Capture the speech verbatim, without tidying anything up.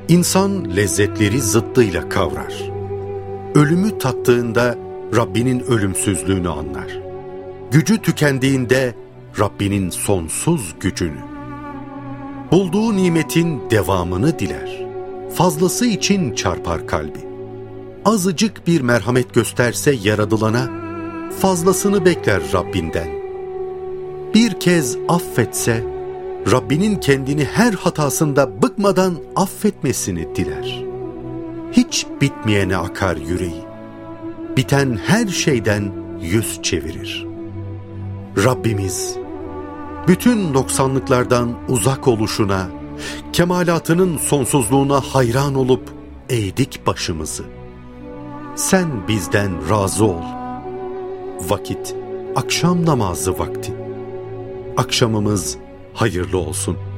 İnsan lezzetleri zıddıyla kavrar. Ölümü tattığında Rabbinin ölümsüzlüğünü anlar. Gücü tükendiğinde Rabbinin sonsuz gücünü. Bulduğu nimetin devamını diler. Fazlası için çarpar kalbi. Azıcık bir merhamet gösterse yaradılana, fazlasını bekler Rabbinden. Bir kez affetse, Rabbinin kendini her hatasında bıkmadan affetmesini diler. Hiç bitmeyene akar yüreği. Biten her şeyden yüz çevirir. Rabbimiz, bütün noksanlıklardan uzak oluşuna, kemalatının sonsuzluğuna hayran olup eğdik başımızı. Sen bizden razı ol. Vakit akşam namazı vakti. Akşamımız hayırlı olsun.